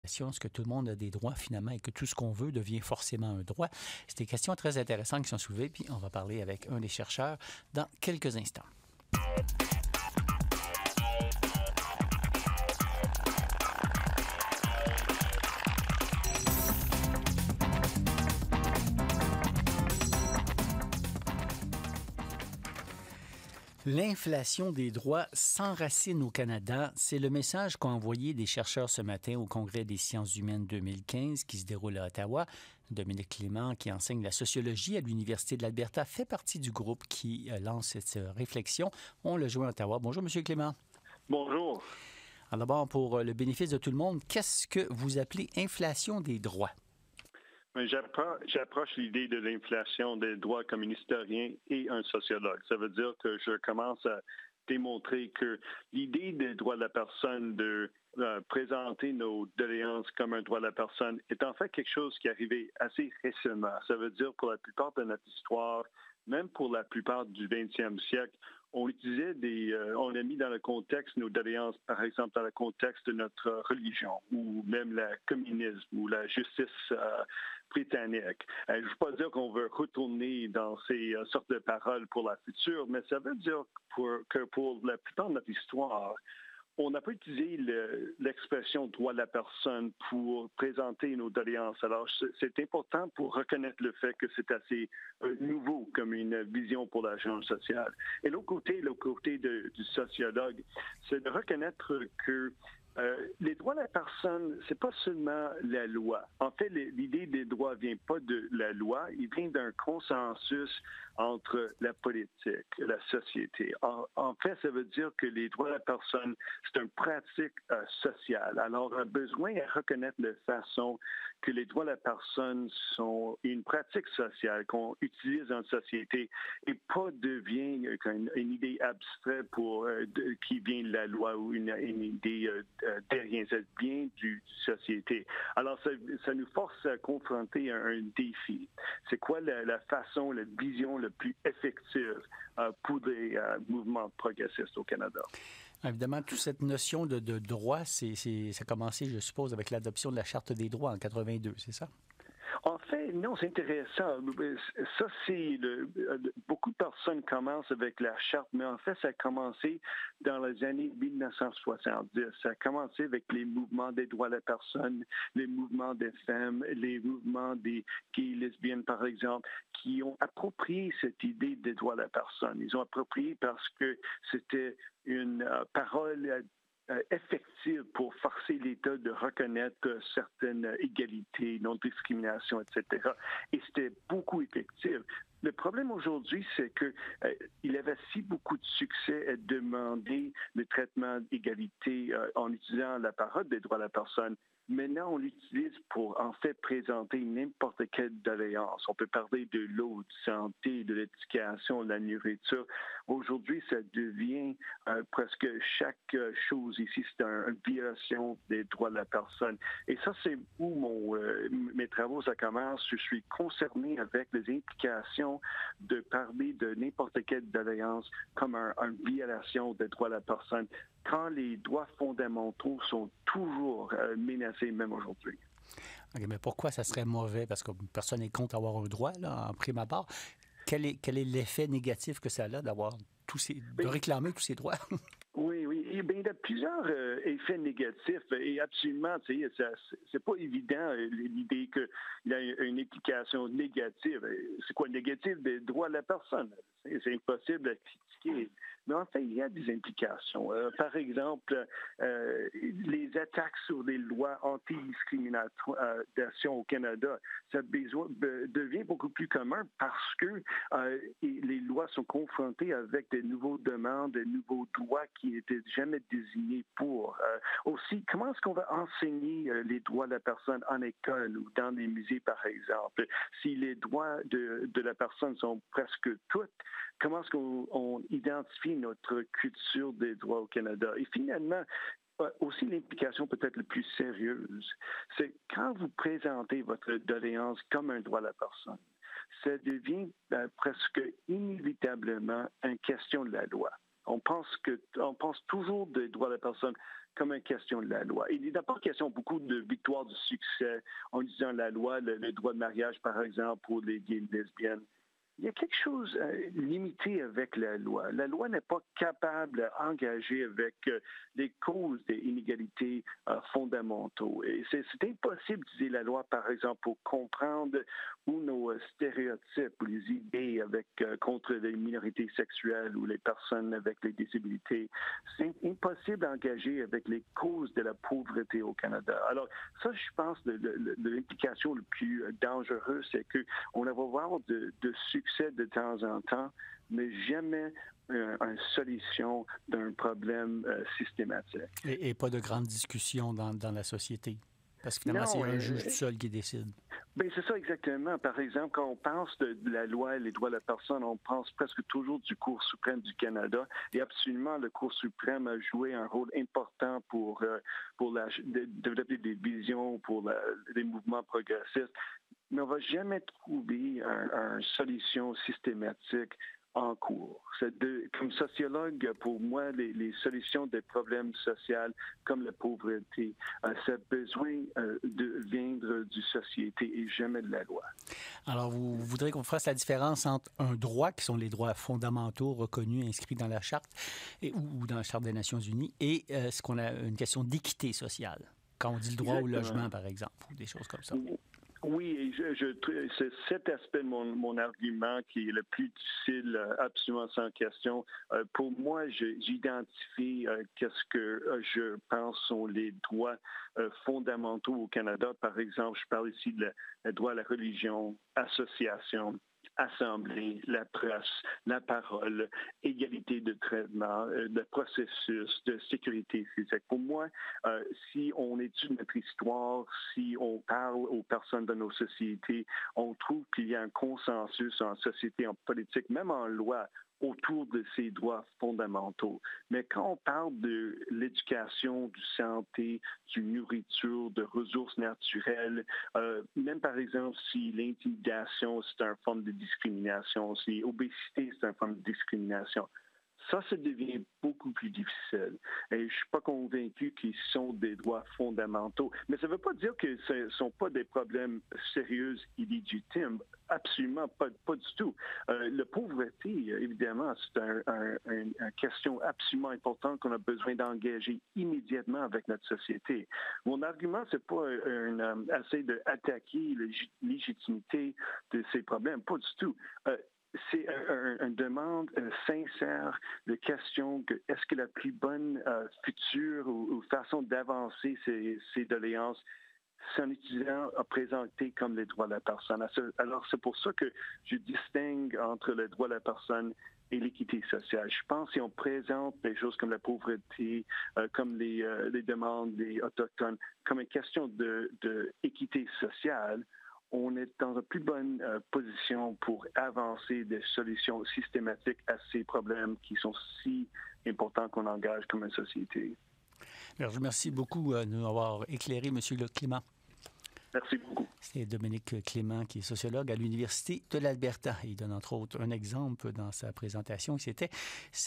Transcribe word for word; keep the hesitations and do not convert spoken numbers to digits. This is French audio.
Est-ce que tout le monde a des droits finalement et que tout ce qu'on veut devient forcément un droit? C'est des questions très intéressantes qui sont soulevées, puis on va parler avec un des chercheurs dans quelques instants. L'inflation des droits s'enracine au Canada. C'est le message qu'ont envoyé des chercheurs ce matin au Congrès des sciences humaines deux mille quinze qui se déroule à Ottawa. Dominique Clément, qui enseigne la sociologie à l'Université de l'Alberta, fait partie du groupe qui lance cette réflexion. On le joint à Ottawa. Bonjour, M. Clément. Bonjour. Alors d'abord, pour le bénéfice de tout le monde, qu'est-ce que vous appelez inflation des droits? J'approche, j'approche l'idée de l'inflation des droits comme un historien et un sociologue. Ça veut dire que je commence à démontrer que l'idée des droits de la personne, de euh, présenter nos doléances comme un droit de la personne, est en fait quelque chose qui est arrivé assez récemment. Ça veut dire pour la plupart de notre histoire, même pour la plupart du vingtième siècle, on utilisait des, euh, on a mis dans le contexte nos doléances, par exemple dans le contexte de notre religion, ou même le communisme, ou la justice euh, britannique. Euh, je ne veux pas dire qu'on veut retourner dans ces euh, sortes de paroles pour la future, mais ça veut dire pour, que pour la plupart de notre histoire, on n'a pas utilisé le, l'expression droit de la personne pour présenter nos doléances. Alors, c'est important pour reconnaître le fait que c'est assez euh, nouveau comme une vision pour la change sociale. Et l'autre côté, l'autre côté de, du sociologue, c'est de reconnaître que Euh, les droits de la personne, c'est pas seulement la loi. En fait, l'idée des droits vient pas de la loi, il vient d'un consensus entre la politique, la société. En, en fait, ça veut dire que les droits de la personne, c'est une pratique euh, sociale. Alors, on a besoin de reconnaître la façon que les droits de la personne sont une pratique sociale qu'on utilise dans la société et pas devient une, une idée abstraite pour euh, de, qui vient de la loi ou une, une idée euh, derrière, ça vient du société. Alors, ça, ça nous force à confronter un, un défi. C'est quoi la, la façon, la vision la plus effective euh, pour des euh, mouvements progressistes au Canada? Évidemment, toute cette notion de, de droit, c'est, c'est, ça a commencé, je suppose, avec l'adoption de la Charte des droits en quatre-vingt-deux, c'est ça? En fait, non, c'est intéressant. Ça, c'est le, beaucoup de personnes commencent avec la charte, mais en fait, ça a commencé dans les années mille neuf cent soixante-dix. Ça a commencé avec les mouvements des droits de la personne, les mouvements des femmes, les mouvements des gays, lesbiennes, par exemple, qui ont approprié cette idée des droits de la personne. Ils ont approprié parce que c'était une uh, parole uh, Euh, effective pour forcer l'État de reconnaître euh, certaines égalités, non-discrimination, et cetera. Et c'était beaucoup effectif. Le problème aujourd'hui, c'est que euh, il avait si beaucoup de succès à demander le traitement d'égalité euh, en utilisant la parole des droits de la personne. Maintenant, on l'utilise pour, en fait, présenter n'importe quelle doléance. On peut parler de l'eau, de santé, de l'éducation, de la nourriture. Aujourd'hui, ça devient euh, presque chaque chose ici, c'est un, une violation des droits de la personne. Et ça, c'est où mon, euh, mes travaux, ça commence. Je suis concerné avec les implications de parler de n'importe quelle doléance comme un, une violation des droits de la personne, quand les droits fondamentaux sont toujours euh, menacés, même aujourd'hui. OK, mais pourquoi ça serait mauvais? Parce que personne n'est contre avoir un droit, là, en prime abord. Quel est, quel est l'effet négatif que ça a d'avoir tous ces, de réclamer tous ces droits? Oui, oui. Eh bien, il y a plusieurs euh, effets négatifs et absolument, tu sais, ça, c'est pas évident euh, l'idée qu'il y a une implication négative. C'est quoi négatif des droits de la personne? C'est, c'est impossible à critiquer. Mais en fait, il y a des implications. Euh, par exemple, euh, les attaques sur les lois anti-discrimination au Canada, ça besoin, be, devient beaucoup plus commun parce que euh, les lois sont confrontées avec de nouvelles demandes, de nouveaux droits qui n'étaient jamais désignés pour. Euh, aussi, comment est-ce qu'on va enseigner euh, les droits de la personne en école ou dans les musées, par exemple? Si les droits de, de la personne sont presque toutes, comment est-ce qu'on on identifie notre culture des droits au Canada? Et finalement, aussi l'implication peut-être la plus sérieuse, c'est quand vous présentez votre doléance comme un droit de la personne, ça devient euh, presque inévitablement une question de la loi. On pense que, on pense toujours des droits de la personne comme une question de la loi. Il n'est pas question beaucoup de victoire de succès en disant la loi, le, le droit de mariage, par exemple, pour les gays et lesbiennes. Il y a quelque chose euh, limité avec la loi. La loi n'est pas capable d'engager avec euh, les causes des inégalités euh, fondamentaux. Et c'est, c'est impossible d'utiliser la loi, par exemple, pour comprendre où nos euh, stéréotypes ou les idées avec, euh, contre les minorités sexuelles ou les personnes avec les disabilités. C'est impossible d'engager avec les causes de la pauvreté au Canada. Alors, ça, je pense, de, de, de l'implication le plus dangereuse, c'est qu'on va avoir de, de succès de temps en temps, mais jamais euh, une solution d'un problème euh, systématique. Et, et pas de grandes discussions dans, dans la société. Parce que finalement, non, c'est un euh, juge tout seul qui décide. Bien, c'est ça exactement. Par exemple, quand on pense de, de la loi et les droits de la personne, on pense presque toujours du Cour suprême du Canada. Et absolument, le Cour suprême a joué un rôle important pour, euh, pour la, de, développer des visions, pour la, des mouvements progressistes. Mais on ne va jamais trouver une solution systématique en cours. C'est de, comme sociologue, pour moi, les, les solutions des problèmes sociaux comme la pauvreté, euh, ça a besoin euh, de venir du société et jamais de la loi. Alors, vous, vous voudrez qu'on fasse la différence entre un droit, qui sont les droits fondamentaux reconnus, inscrits dans la Charte et, ou, ou dans la Charte des Nations unies, et euh, ce qu'on a une question d'équité sociale, quand on dit le droit Exactement. Au logement, par exemple, ou des choses comme ça. Oui, je, je, c'est cet aspect de mon, mon argument qui est le plus difficile, absolument sans question. Euh, pour moi, je, j'identifie euh, qu'est-ce que euh, je pense sont les droits euh, fondamentaux au Canada. Par exemple, je parle ici de le droit à la religion, association, assemblée, la presse, la parole, égalité de traitement, euh, de processus, de sécurité physique. Pour moi, euh, si on étudie notre histoire, si on parle aux personnes de nos sociétés, on trouve qu'il y a un consensus en société, en politique, même en loi, autour de ces droits fondamentaux. Mais quand on parle de l'éducation, du santé, du nourriture, de ressources naturelles, euh, même par exemple si l'intimidation, c'est une forme de discrimination, si l'obésité, c'est une forme de discrimination, ça, ça devient beaucoup plus difficile. Et je ne suis pas convaincu qu'ils sont des droits fondamentaux. Mais ça ne veut pas dire que ce ne sont pas des problèmes sérieux et légitimes. Absolument pas, pas du tout. Euh, la pauvreté, évidemment, c'est un, un, un, une question absolument importante qu'on a besoin d'engager immédiatement avec notre société. Mon argument, ce n'est pas un, un, essayer d'attaquer la légitimité de ces problèmes. Pas du tout. Euh, C'est une un, un demande euh, sincère de question que est-ce que la plus bonne euh, future ou, ou façon d'avancer ces, ces doléances, c'est en utilisant, à présenter comme les droits de la personne. Alors, c'est pour ça que je distingue entre les droits de la personne et l'équité sociale. Je pense que si on présente des choses comme la pauvreté, euh, comme les, euh, les demandes des Autochtones, comme une question de, de équité sociale, on est dans une plus bonne euh, position pour avancer des solutions systématiques à ces problèmes qui sont si importants qu'on engage comme une société. Alors, je vous remercie beaucoup de nous avoir éclairé, M. Clément. Merci beaucoup. C'est Dominique Clément, qui est sociologue à l'Université de l'Alberta. Il donne entre autres un exemple dans sa présentation. C'était